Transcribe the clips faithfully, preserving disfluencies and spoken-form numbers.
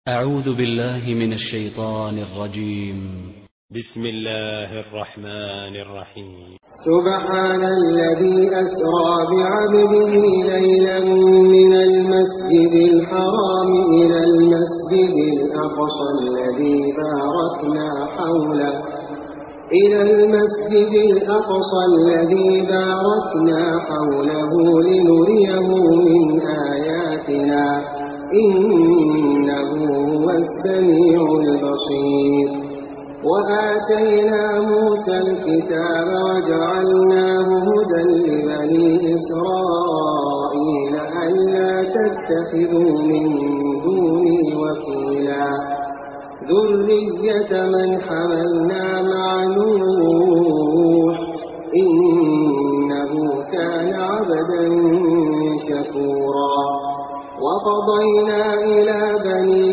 أعوذ بالله من الشيطان الرجيم. بسم الله الرحمن الرحيم. سبحان الذي أسرى بعبده ليلا من المسجد الحرام إلى المسجد الأقصى الذي باركنا حوله إلى المسجد الأقصى الذي باركنا حوله لنريه من آياتنا إنه هو السميع البصير. وآتينا موسى الكتاب وجعلناه هدى لبني إسرائيل ألا تتخذوا من دوني وكيلا ذرية من حملنا مع نوح إنه كان عبدا شكورا. وقضينا إلى بني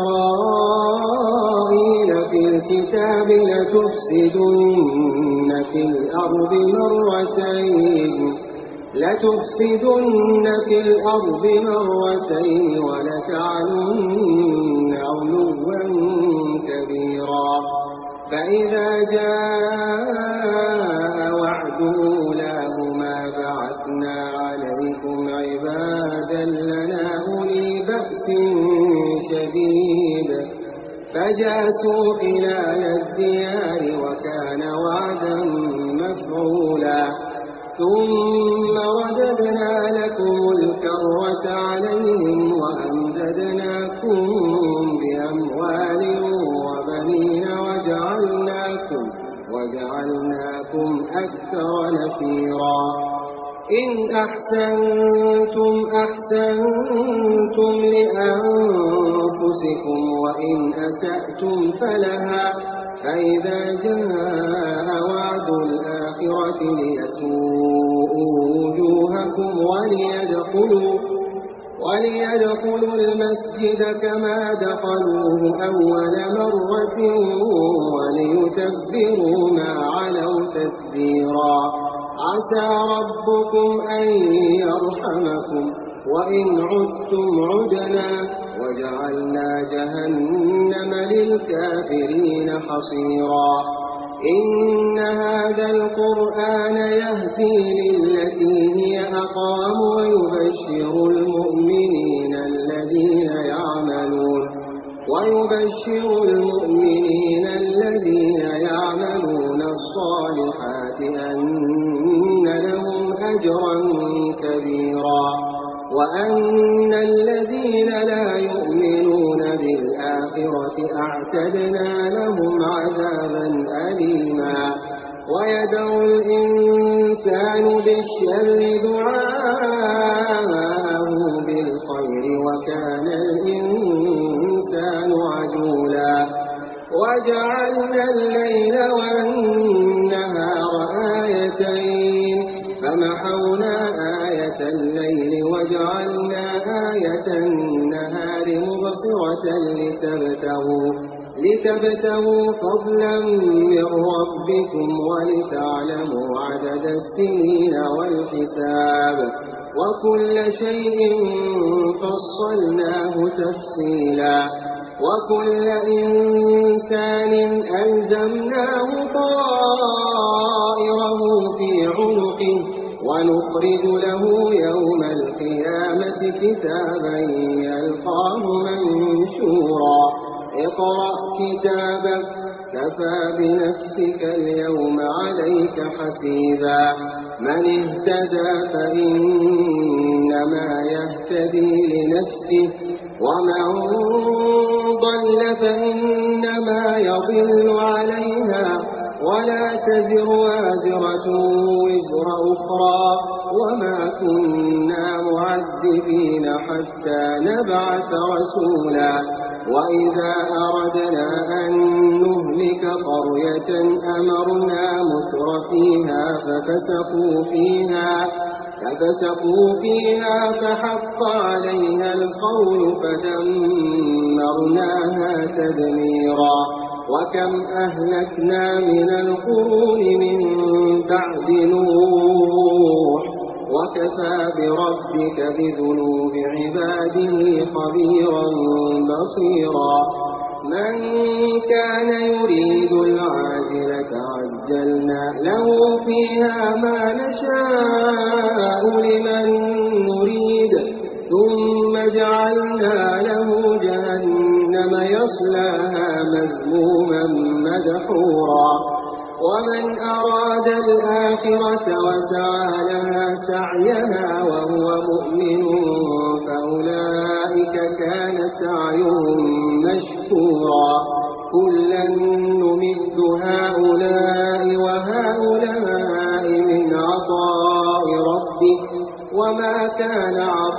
إسرائيل في الكتاب لتفسدن في الأرض مرتين لتفسدن في الأرض مرتين ولتعلن علوا كبيرا. فإذا جاء وعد أولاهما بعثنا عليكم عبادا لنا أولي بأس شديد فجاسوا خلال الديار وكان وعدا مفعولا. ثم رددنا لكم الكرة عليهم وأمددناكم بأموال وبنين وجعلناكم, وجعلناكم أكثر نفيرا. إن أحسنتم أحسنتم لأنفسكم وإن أسأتم فلها. فإذا جاء وعد الآخرة ليسوءوا وجوهكم وليدخلوا, وليدخلوا المسجد كما دخلوه أول مرة وليتبروا ما علوا تتبيرا. عسى ربكم أن يرحمكم وإن عدتم عدنا وجعلنا جهنم للكافرين حصيرا. إن هذا القرآن يهدي للتي هي أقوم ويبشر المؤمنين الذين يعملون ويبشر المؤمنين الذين يعملون الصالحات أن لهم أجرا كبيرا وأن الذين لا يؤمنون بالآخرة أعتدنا لهم عذابا أليما. ويدعو الإنسان بالشر دعاءه بالخير وكان الإنسان عجولا. وجعلنا الليل والنهار آيتين فمحونا آية الليل وجعلنا آية النهار مبصرة لتبتغوا, لتبتغوا فضلا من ربكم ولتعلموا عدد السنين والحساب وكل شيء فصلناه تفصيلا. وكل إنسان ألزمناه طائره في عنقه ونخرج له يوم القيامة كتابا يلقاه منشورا. اقرأ كتابك كفى بنفسك اليوم عليك حسيبا. من اهتدى فإنما يهتدي لنفسه ومن ضل فإنما يضل عليها ولا تزر وازرة وزر أخرى وما كنا معذبين حتى نبعث رسولا. وإذا أردنا أن نهلك قرية أمرنا متر فيها ففسقوا فيها ففسقوا فيها فحق عليها القول فدمرناها تدميرا. وكم أهلكنا من القرون من بعد نوح وكفى بربك بذنوب عباده خبيرا بصيرا من كان يريد العاجلة عجلنا له فيها ما نشاء لمن نريد ثم جعلنا له جهنم يصلاها مذموما مدحورا ومن أراد الآخرة وسعى لها سعيها وهو مؤمن فأولئك كان سعيهم مشكورا كلا نمد هؤلاء وهؤلاء من عطاء ربك وما كان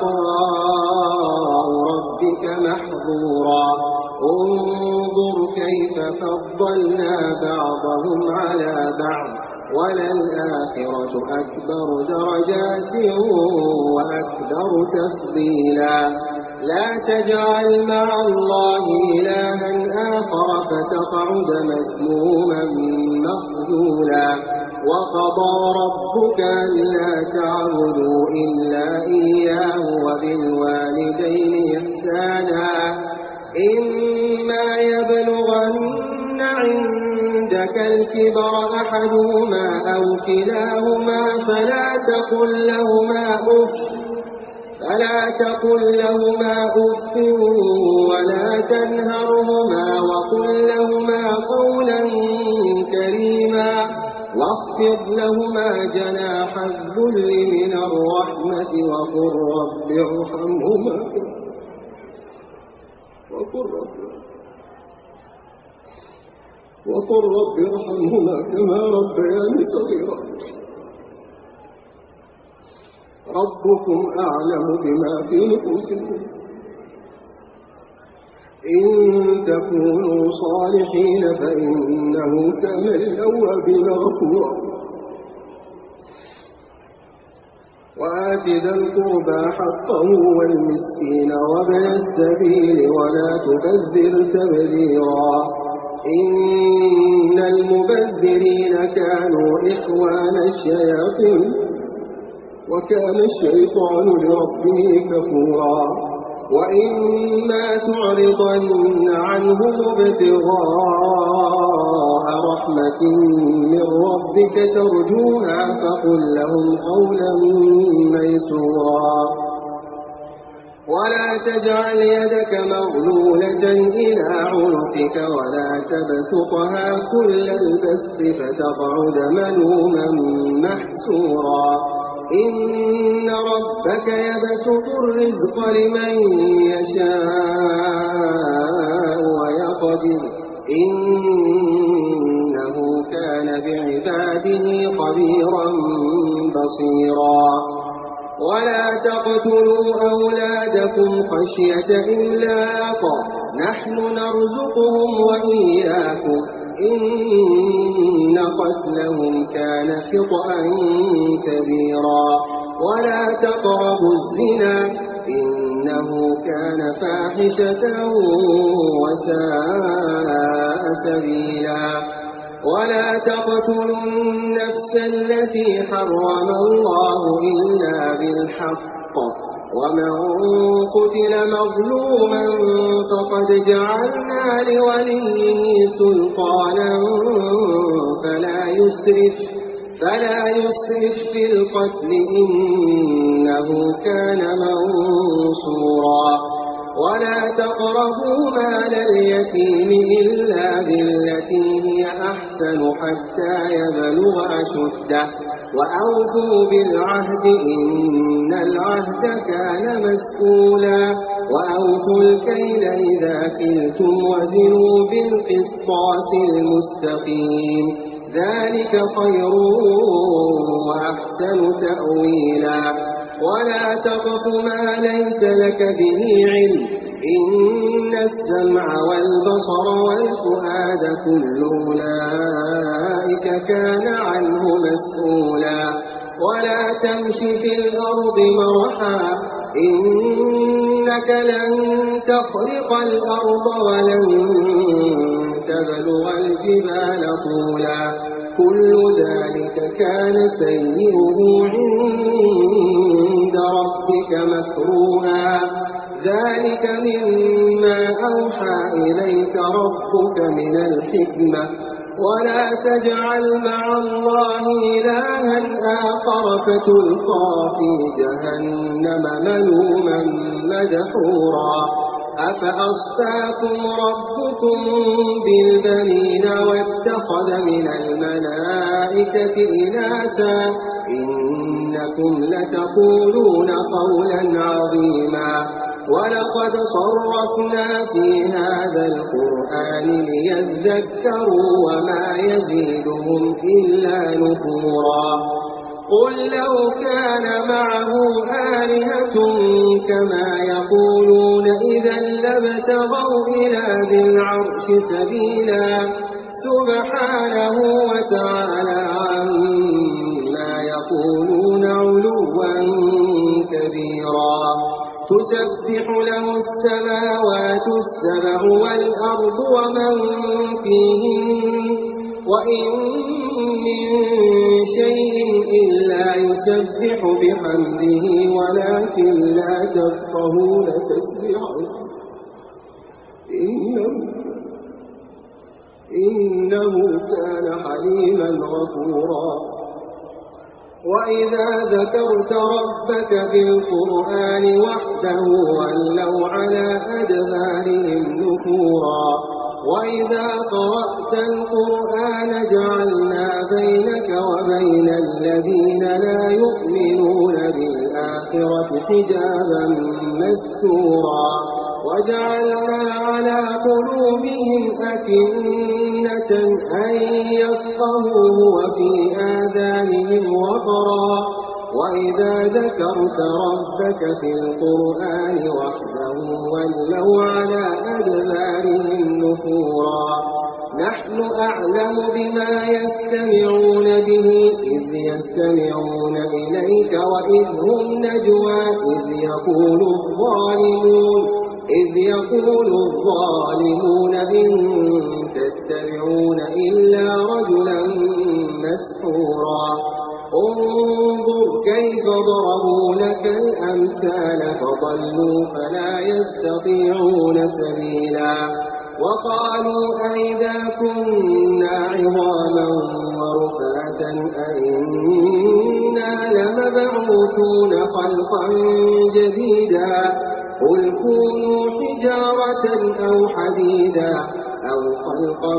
عطاء ربك محظورا انظر كيف فضلنا بعضهم على بعض وللآخرة أكبر درجات وأكبر تفضيلا لا تجعل مع الله إلها آخر فتقعد مذموما مخذولا وقضى ربك ألا تعبدوا إلا إياه وبالوالدين إحسانا إما يبلغن عندك الكبر أحدهما أو كلاهما فلا تقل لهما أف فلا تقل لهما أف ولا تنهرهما وقل لهما قولا كريما واخفض لهما جناح الذل من الرحمة وقل رب ارحمهما وقل رب وقل رب ارحمهما كما ربياني صغيرا ربكم أعلم بما في نفوسكم إن تكونوا صالحين فإنه كان للأوابين غفورا وآت ذا القربى حقه والمسكين وابن السبيل ولا تبذر تبذيرا إن المبذرين كانوا إخوان الشياطين وكان الشيطان لربه كفورا وإما تعرضن عنهم ابتغاء رحمة من ربك ترجوها فقل لهم قولا ميسورا ولا تجعل يدك مغلولة إلى عنقك ولا تبسطها كل البسط فتقعد ملوما محسورا إن ربك يبسط الرزق لمن يشاء ويقدر إنه كان بعباده خبيرا بصيرا ولا تقتلوا أولادكم خشية إملاق نحن نرزقهم وإياكم إن قتلهم كان خطأ كبيرا ولا تقربوا الزنا إنه كان فاحشة وساء سبيلا ولا تقتلوا النفس التي حرم الله إلا بالحق ومن قتل مظلوما فقد جعلنا لوليه سلطانا فلا يسرف فلا يسرف في القتل إنه كان منصورا ولا تقربوا مال اليتيم إلا بالتي هي أحسن حتى يبلغ أشده وأوفوا بالعهد إن العهد كان مسؤولا وأوفوا الكيل إذا كلتم وزنوا بالقسطاس المستقيم ذلك خير وأحسن تأويلا ولا تقف ما ليس لك به علم إن السمع والبصر والفؤاد كل أولئك كان عنه مسؤولا ولا تمش في الأرض مرحا إنك لن تخرق الأرض ولن تبلغ الجبال طولا كل ذلك كان سيئه عند ربك مكروها ذلك مما أوحى إليك ربك من الحكمة ولا تجعل مع الله إلها آخر فتلقى في جهنم ملوما مدحورا أفأصفاكم ربكم بالبنين واتخذ من الملائكة إناثا إنكم لتقولون قولا عظيما ولقد صرفنا في هذا القرآن ليذكروا وما يزيدهم إلا نفورا قل لو كان معه آلهة كما يقولون إذا لابتغوا إلى ذي العرش سبيلا سبحانه وتعالى عما يقولون علوا كبيرا تسبح له السماوات السبع والأرض ومن فيهن وإن من شيء إلا يسبح بحمده ولكن لا تفقهون تسبحه إنه, إنه كان حليما غفورا وإذا ذكرت ربك بالقرآن وحده ولوا على أدبارهم نفورا وإذا قرأت القرآن جعلنا بينك وبين الذين لا يؤمنون بالآخرة حجابا مستورا وجعلنا على قلوبهم أكنة أن يفقهوه وفي آذانهم وقرا وإذا ذكرت ربك في القرآن وحده ولوا على أدبارهم نفورا نحن أعلم بما يستمعون به إذ يستمعون إليك وإذ هم نجوى إذ يقول الظالمون إذ يقول الظالمون إن تتبعون إلا رجلا مسحورا انظر كيف ضربوا لك الأمثال فضلوا فلا يستطيعون سبيلا وقالوا أئذا كنا عظاما ورفاتا أئنا لمبعوثون خلقا جديدا قل كونوا حجارة أو حديدا أو خلقا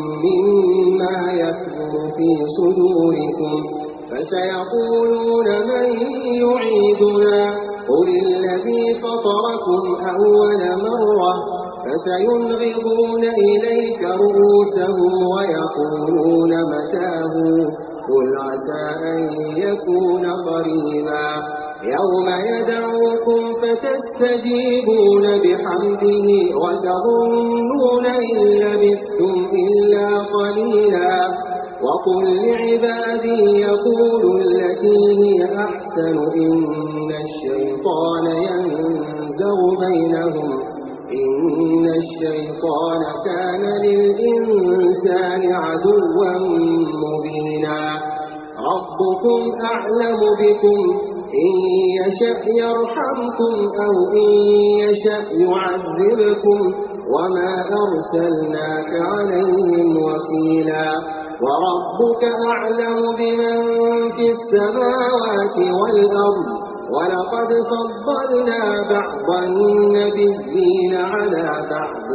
مما يكبر في صدوركم فسيقولون من يعيدنا قل الذي فطركم أول مرة فسينغضون إليك رؤوسهم ويقولون متاه قل عسى أن يكون قريبا يوم يدعوكم فتستجيبون بحمده وتظنون إن لبثتم إلا قليلا وقل لعبادي يقولوا التي هي أحسن إن الشيطان ينزغ بينهم إن الشيطان كان للإنسان عدوا مبينا ربكم أعلم بكم إن يشأ يرحمكم أو إن يشأ يعذبكم وما أرسلناك عليهم وكيلا وربك أعلم بمن في السماوات والأرض ولقد فضلنا بعض النبيين على بعض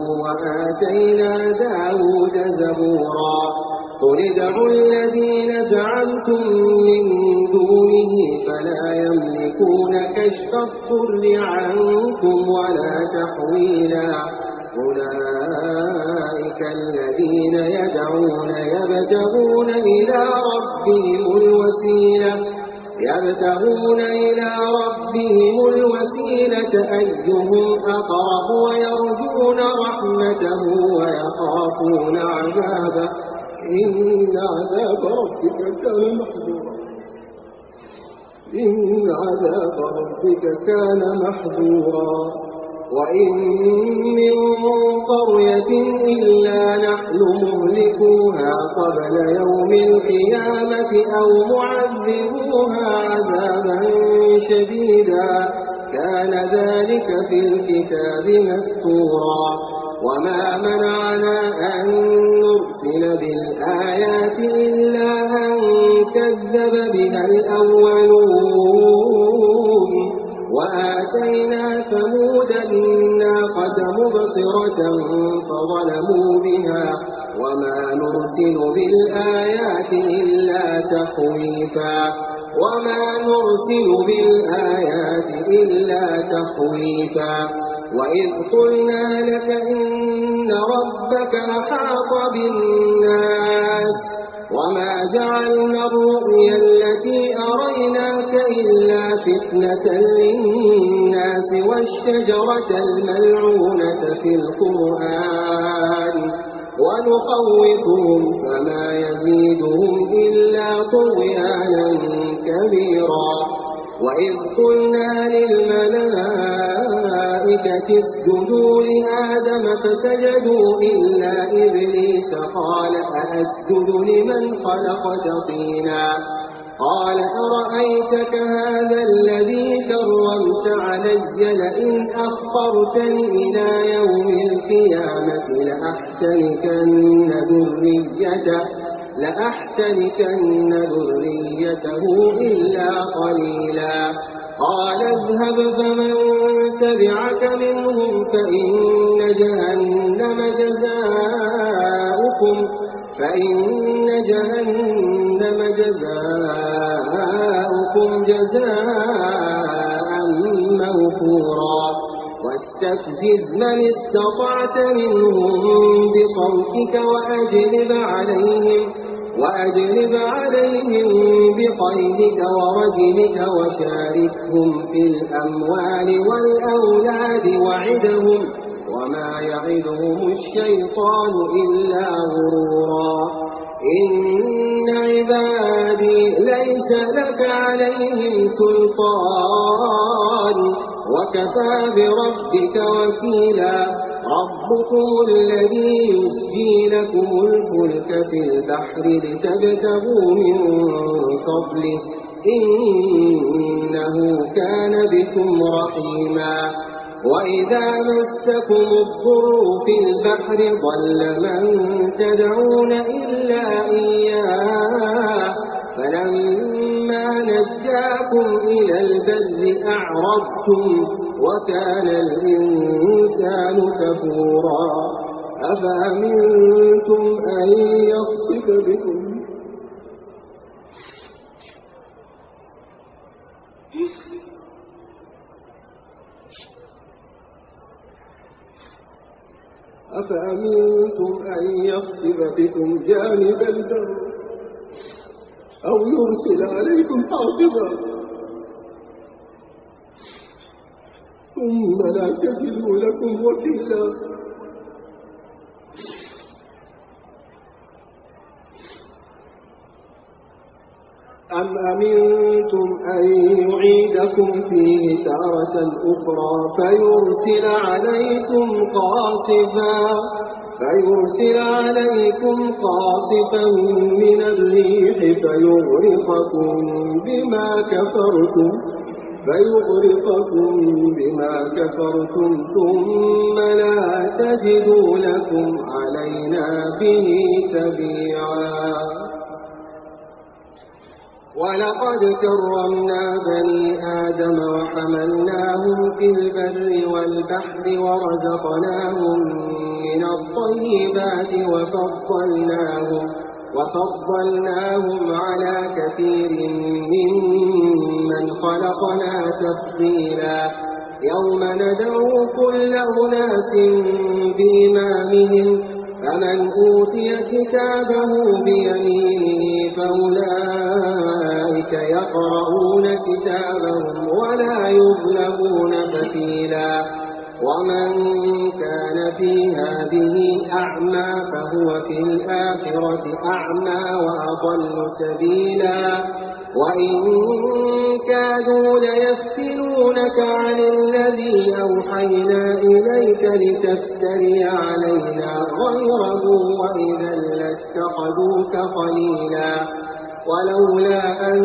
وآتينا داود زبورا قل ادعوا الذين زعمتم من دونه فلا يملكون كشف الضر عنكم ولا تحويلا أولئك الذين يدعون يبتغون إلى ربهم الوسيلة يبتغون إلى ربهم الوسيلة أيهم أقرب ويرجون رحمته ويخافون عذابه إن عذاب ربك كان محذورا إن عذاب ربك كان محذورا وإن من قرية إلا نحن نحن مهلكوها قبل يوم القيامة أو معذبوها عذابا شديدا كان ذلك في الكتاب مسطورا وما منعنا أن نرسل بالآيات إلا أن كذب بها الأولون وآتينا ثمود الناقة مبصرة فظلموا بها وما نرسل بالآيات إلا تخويفا وما نرسل بالآيات إلا تخويفا وإذ قلنا لك إن ربك أحاط بالناس وما جعلنا الرؤيا التي أريناك إلا فتنة للناس والشجرة الملعونة في القرآن ونخوفهم فما يزيدهم إلا طغيانا كبيرا وإذ قلنا للملائكة اسجدوا لآدم فسجدوا إلا إبليس قال أأسجد لمن خلقت طينا قال أرأيتك هذا الذي كرمت علي لئن أخرتني إلى يوم القيامة لأحتنكن ذريته لأحتنكن ذريته إلا قليلا قال اذهب فمن تبعك منهم فإن جهنم جزاؤكم فإن جهنم جزاؤكم جزاء موفورا واستفزز من استطعت منهم بصوتك وأجلب عليهم وأجلب عليهم بخيلك ورجلك وشاركهم في الأموال والأولاد وعدهم وما يعدهم الشيطان إلا غرورا إن عبادي ليس لك عليهم سلطان وكفى بربك وكيلا ربكم الذي يسجي لكم الفلك في البحر لتبتغوا من فضله إنه كان بكم رحيما وإذا مسكم الضر في البحر ضل من تدعون إلا إياه فلما نجاكم إلى البر أعرضتم وكان الإنسان كفورا أفأمنتم أن يخسف بكم أفأمنتم أن يخسف بكم جانب البر أو يرسل عليكم حاصبا ثم لا تجدوا لكم وكيلا أم أمنتم أن يعيدكم فيه تارة أخرى فيرسل عليكم قاصفا فيرسل عليكم قاصفا من الريح فيغرقكم بما كفرتم فيغرقكم بما كفرتم ثم لا تجدوا لكم علينا به تبيعا ولقد كرمنا بني آدم وحملناهم في البر والبحر ورزقناهم من الطيبات وفضلناهم وفضلناهم على كثير ممن خلقنا تفضيلا يوم ندعو كل أناس بإمامهم فمن أوتي كتابه بيمينه فأولئك يقرؤون كتابهم ولا يظلمون فتيلا ومن كان في هذه أعمى فهو في الآخرة أعمى وأضل سبيلا وإن كادوا ليفتنونك عن الذي أوحينا إليك لتفتري علينا غيره وإذا لاتخذوك خليلا ولولا أن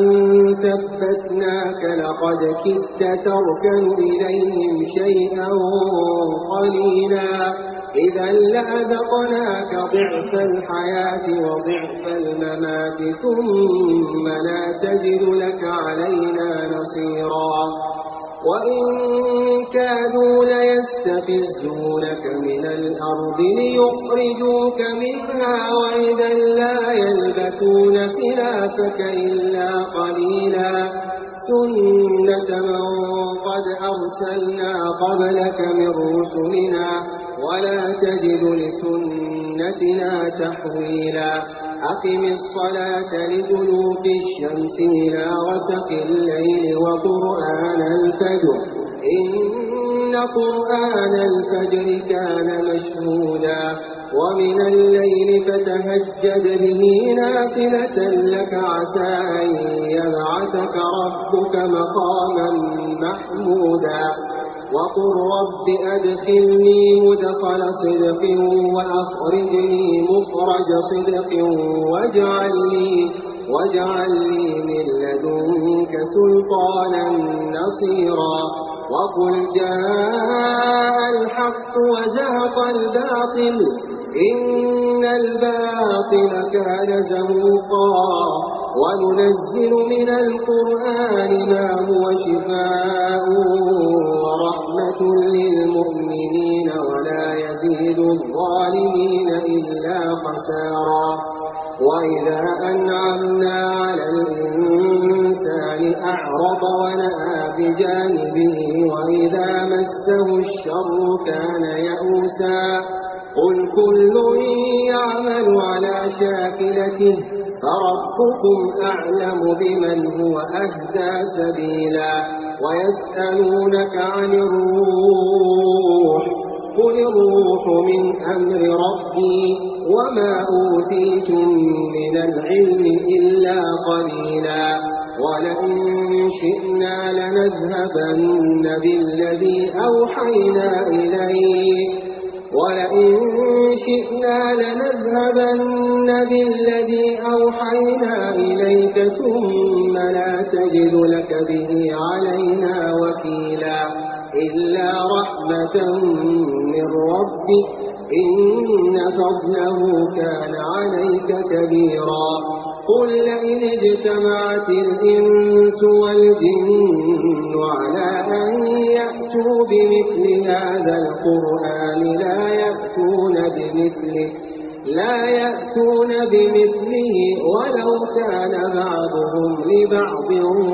ثبتناك لقد كدت تركن إليهم شيئا قليلا إذا لأذقناك ضعف الحياة وضعف الممات ثم لا تجد لك علينا نصيرا وإن كادوا ليستفزونك من الأرض ليخرجوك منها وإذا لا يلبثون خلافك إلا قليلا سنة من قد أرسلنا قبلك من رسلنا ولا تجد لسنتنا تحويلا أقم الصلاة لدلوك الشمس إلى غسق الليل وقرآن الفجر إن قرآن الفجر كان مشهودا ومن الليل فتهجد به نافلة لك عسى أن يبعثك ربك مقاما محمودا وقل رب أدخلني مدخل صدق وأخرجني مخرج صدق واجعل لي, واجعل لي من لدنك سلطانا نصيرا وقل جاء الحق وزهق الباطل إن الباطل كان زهوقا وننزل من القرآن ما هو شفاء ورحمة للمؤمنين ولا يزيد الظالمين إلا خسارا وإذا أنعمنا على الإنسان أعرض ونأى بجانبه وإذا مسه الشر كان يئوسا قل كل يعمل على شاكلته فربكم أعلم بمن هو أهدى سبيلا ويسألونك عن الروح قل الروح من أمر ربي وما أوتيتم من العلم إلا قليلا ولئن شئنا لنذهبن بالذي أوحينا إليك ولئن شئنا لنذهبن بالذي أوحينا إليك ثم لا تجد لك به علينا وكيلا إلا رحمة من ربك إن فضله كان عليك كبيرا قل لئن اجتمعت الإنس والجن على أن يأتوا بمثل هذا القرآن لا يأتون بمثله لا يأتون بمثله ولو كان بعضهم لبعض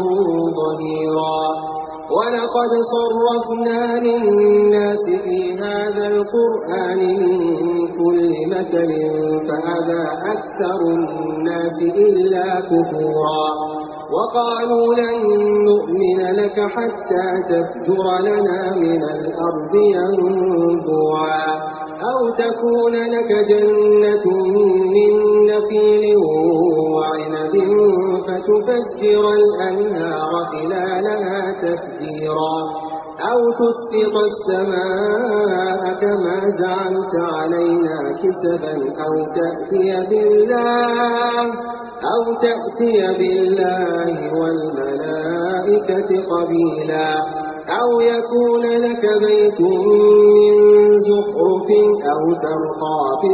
ظهيرا ولقد صرفنا للناس في هذا القرآن من كل مثل فأبى أكثر الناس إلا كفورا وقالوا لن نؤمن لك حتى تفجر لنا من الأرض ينبوعا أو تكون لك جنة من نخيل وعنب فتفجر الأنهار خلالها تفجيرا أو تسقط السماء كما زعمت علينا كسفا أو تأتي بالله أو تأتي بالله والملائكة قبيلا أو يكون لك بيت من زخرف أو ترقى في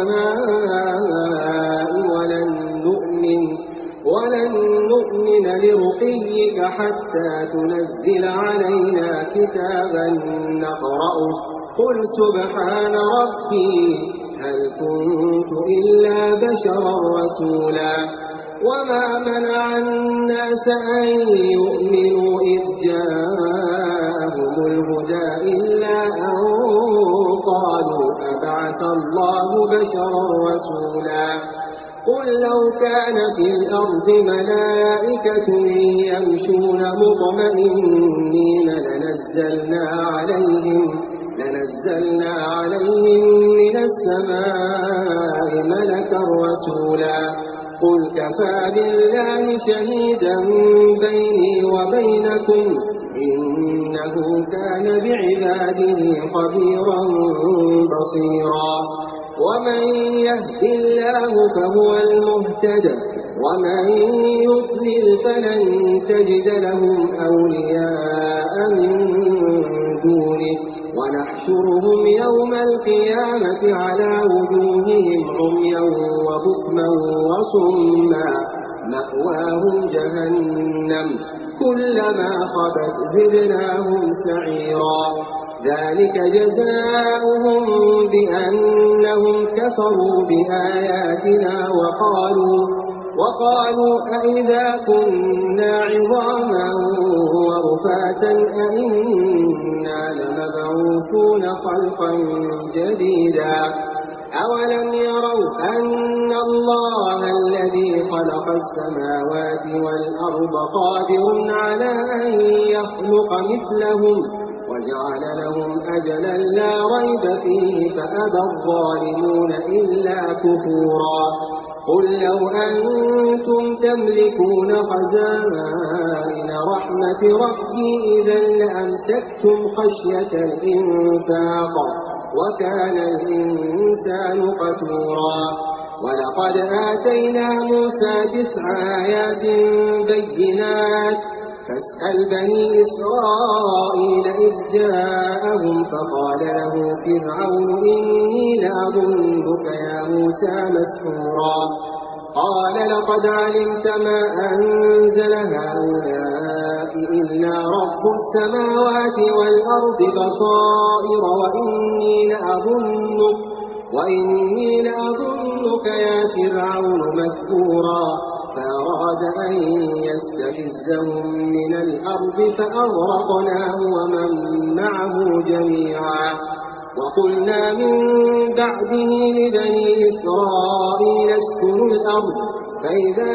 السماء ولن نؤمن ولن نؤمن لرقيك حتى تنزل علينا كتابا نقرأه قل سبحان ربي هل كنت إلا بشرا رسولا وما منع الناس أن يؤمنوا إذ جاءهم الهدى إلا أن قالوا أبعث الله بشرا رسولا قل لو كان في الأرض ملائكة يمشون مطمئنين لنزلنا عليهم نزلنا عليهم من السماء ملكا رسولا قل كفى بالله شهيدا بيني وبينكم إنه كان بعباده خبيرا بصيرا ومن يهد الله فهو المهتد ومن يضلل فلن تجد لهم أولياء من دونه ونحشرهم يوم القيامة على وجوههم عميا وبكما وصما مأواهم جهنم كلما خبت زدناهم سعيرا ذلك جزاؤهم بأنهم كفروا بآياتنا وقالوا وقالوا أئذا كنا عظاما ورفاتا أئنا لمبعوثون خلقا جديدا أولم يروا أن الله الذي خلق السماوات والأرض قادر على أن يخلق مثلهم وجعل لهم أجلا لا ريب فيه فأبى الظالمون إلا كفورا قل لو أنتم تملكون خزائن رحمة ربي إذا لأمسكتم خشية الإنفاق وكان الإنسان قتورا ولقد آتينا موسى تسع آيات بينات فاسأل بني إسرائيل إذ جاءهم فقال له فرعون إني لأظنك يا موسى مسحورا قال لقد علمت ما أنزل هؤلاء إلا رب السماوات والأرض بصائر وإني لأظنك وإني لأظنك يا فرعون مذكورا فأراد أن يستفزهم من الأرض فأغرقناه ومن معه جميعا وقلنا من بعده لبني إسرائيل اسكنوا الأرض فإذا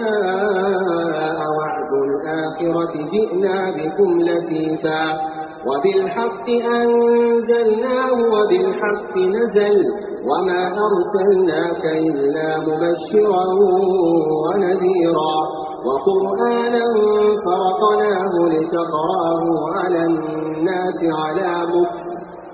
جاء وعد الآخرة جئنا بكم لفيفا وبالحق أنزلناه وبالحق نزل وما أرسلناك إلا مبشرا ونذيرا وقرآنا فرقناه لتقراه على الناس على مكر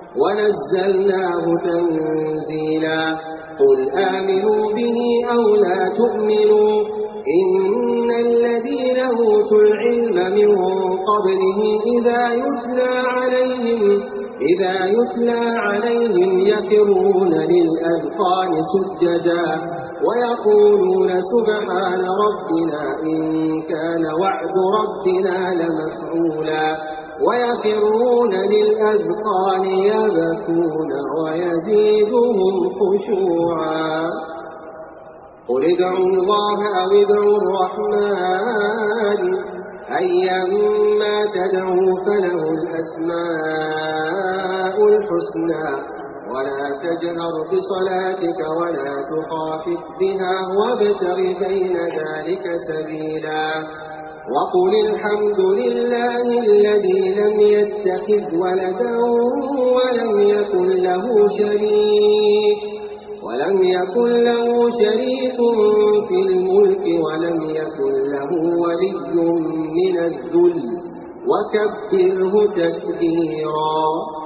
ونزلناه تنزيلا قل آمنوا به أو لا تؤمنوا إن الذين أوتوا العلم من قبله إذا يتلى عليهم إذا يتلى عليهم يخرون للأذقان سجدا ويقولون سبحان ربنا إن كان وعد ربنا لمفعولا ويخرون للأذقان يبكون ويزيدهم خشوعا قل ادعوا الله أو ادعوا الرحمن أيما تدعوا فله الأسماء الحسنى ولا تجهر بصلاتك ولا تخافت بها وابتغ بين ذلك سبيلا وقل الحمد لله الذي لم يتخذ ولدا ولم يكن له شريك ولم يكن له شريك في الملك ولم يكن له ولي من الذل وكبره تكبيرا